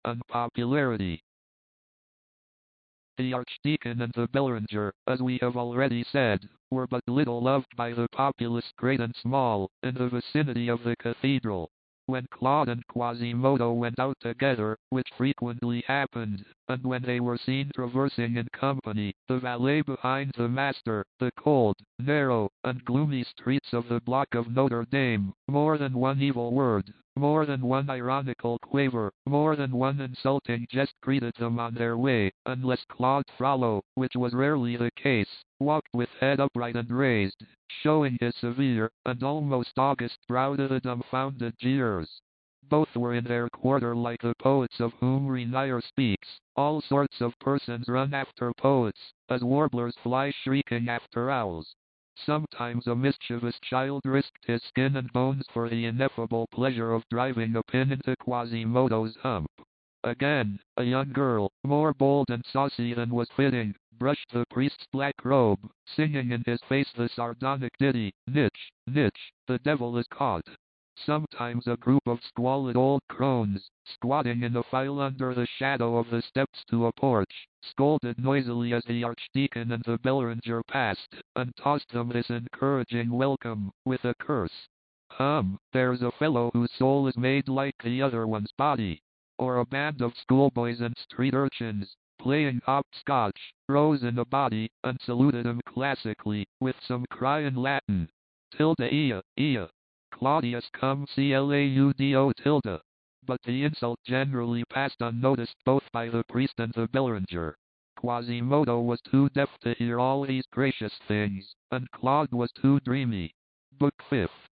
Unpopularity. The Archdeacon and the Bellringer, as we have already said, were but little loved by the populace great and small, in the vicinity of the cathedral. When Claude and Quasimodo went out together, which frequently happened, and when they were seen traversing in company, the valet behind the master, the cold, narrow, and gloomy streets of the block of Notre Dame, more than one evil word, more than one ironical quaver, more than one insulting jest greeted them on their way, unless Claude Frollo, which was rarely the case, walked with head upright and raised, showing his severe and almost august brow to the dumbfounded jeers. Both were in their quarter like the poets of whom Renier speaks. All sorts of persons run after poets, as warblers fly shrieking after owls. Sometimes a mischievous child risked his skin and bones for the ineffable pleasure of driving a pin into Quasimodo's hump. Again, a young girl, more bold and saucy than was fitting, brushed the priest's black robe, singing in his face the sardonic ditty, "Nitch, nitch, the devil is caught." Sometimes a group of squalid old crones, squatting in a file under the shadow of the steps to a porch, scolded noisily as the Archdeacon and the Bellringer passed, and tossed them this encouraging welcome, with a curse. There's a fellow whose soul is made like the other one's body. Or a band of schoolboys and street urchins, playing hopscotch, rose in a body, and saluted him classically, with some cry in Latin. Tilde ea, ea. Claudius cum claudo tilde. But the insult generally passed unnoticed both by the priest and the Bellringer. Quasimodo was too deaf to hear all these gracious things, and Claude was too dreamy. Book 5th.